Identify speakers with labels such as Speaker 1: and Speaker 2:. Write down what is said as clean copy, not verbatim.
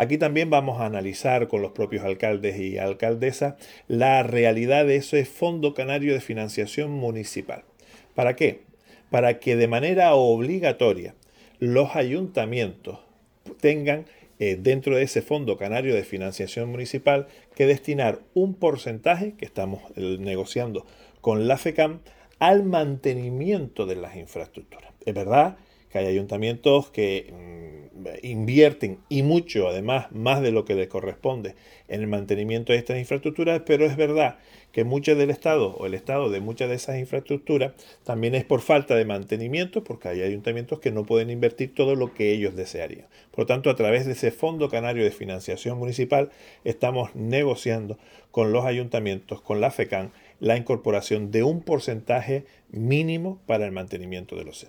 Speaker 1: Aquí también vamos a analizar con los propios alcaldes y alcaldesas la realidad de ese Fondo Canario de Financiación Municipal. ¿Para qué? Para que de manera obligatoria los ayuntamientos tengan dentro de ese Fondo Canario de Financiación Municipal que destinar un porcentaje que estamos negociando con la FECAM al mantenimiento de las infraestructuras. Es verdad que hay ayuntamientos que invierten y mucho, además, más de lo que les corresponde en el mantenimiento de estas infraestructuras, pero es verdad que mucho del Estado o el Estado de muchas de esas infraestructuras también es por falta de mantenimiento, porque hay ayuntamientos que no pueden invertir todo lo que ellos desearían. Por lo tanto, a través de ese Fondo Canario de Financiación Municipal estamos negociando con los ayuntamientos, con la FECAM, la incorporación de un porcentaje mínimo para el mantenimiento de los centros.